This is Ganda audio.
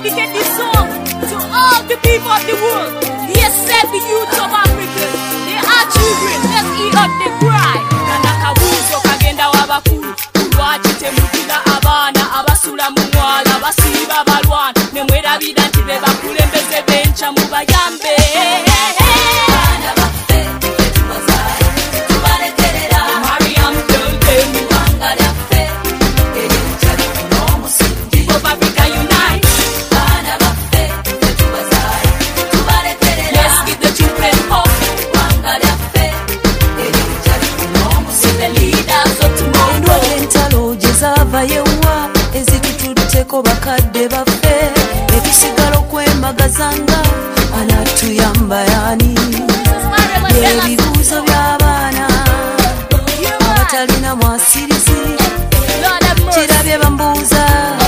dedicate this song to all the people of the world. Yes, said the youth of Africa. They are children, let's eat up the cry. Nanakabuzo kagenda wabakulu. Kulwachite mukila abana, abasula mumwala, basiba balwana. Nemwera bidanti beba kulembeze bencha mubayambe. Yewa ezitututeko bakadde baffe etusigala okwemagazanga anatuyamba yani ebibuuzo by'abaana abatalina mwasirizi kirabye bambuuza